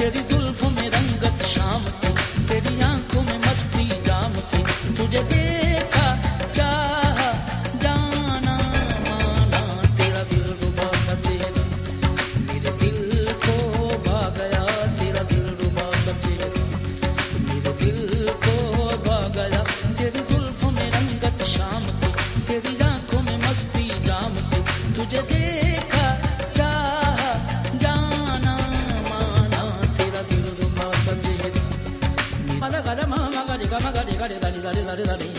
तेरी जुल्फों में रंगत शाम की, तेरी आंखों में मस्ती जाम की, तुझे देखा चाहा जाना माना, तेरा दिल रुबा सा चेहरा मेरे दिल को भा गया, तेरा दिल रुबा सा चेहरा मेरे दिल को भा गया, तेरी जुल्फों में रंगत शाम की, तेरी आंखों में मस्ती जाम की, तुझे देखा चाहा जाना माना, तेरा दिल रुबा सा चेहरा मगा गा मा गा रे गा रे गा रे दा रे दा रे दा रे दा रे।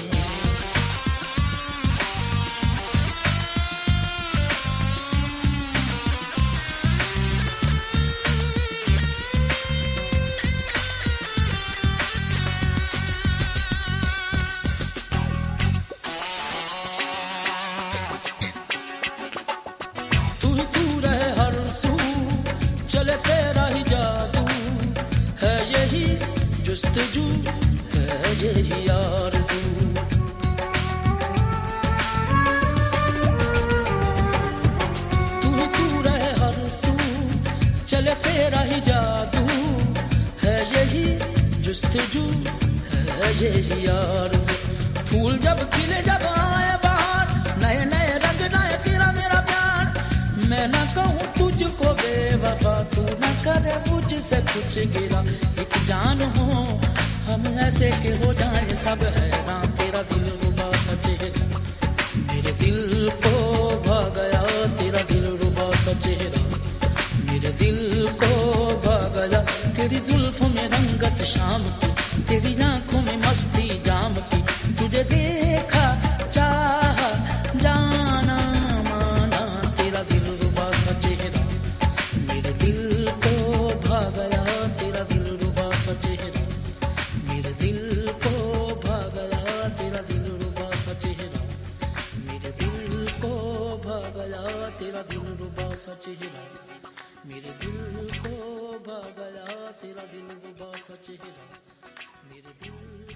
तू ही तू रहे हर सू, चले तेरा ही जादू, है यही जुस्तजू, है यही आरज़ू। तू ही तू रहे हर सू, चले तेरा ही जादू, है यही जुस्तजू, है यही आरज़ू। फूल जब खिले जब आए बाहर, नए नए रंग नए तेरा मेरा प्यार, मैं ना कहूँ तुझको बेवफा, तू ना करे मुझसे कुछ गिला, एक जान हो हम ऐसे के हो जाए सब हैरान, तेरा दिल रुबा सा चेहरा मेरे दिल को भा गया, तेरा दिल रुबा सा चेहरा मेरे दिल को भा गया, तेरी जुल्फों में रंगत शाम की, तेरी आंखों में मस्ती जाम की, तुझे देखा चाहा जाना माना, तेरा दिल रुबा सा चेहरा मेरे दिल को भा गया, तेरा दिल रुबा सा चेहरा मेरे दिल को भा गया, तेरा दिल रुबा सा चेहरा मेरे दिल को भा गया, तेरा दिल रुबा सा चेहरा मेरे दिल को भा गया, तेरा दिल रुबा सा चेहरा मेरे दिल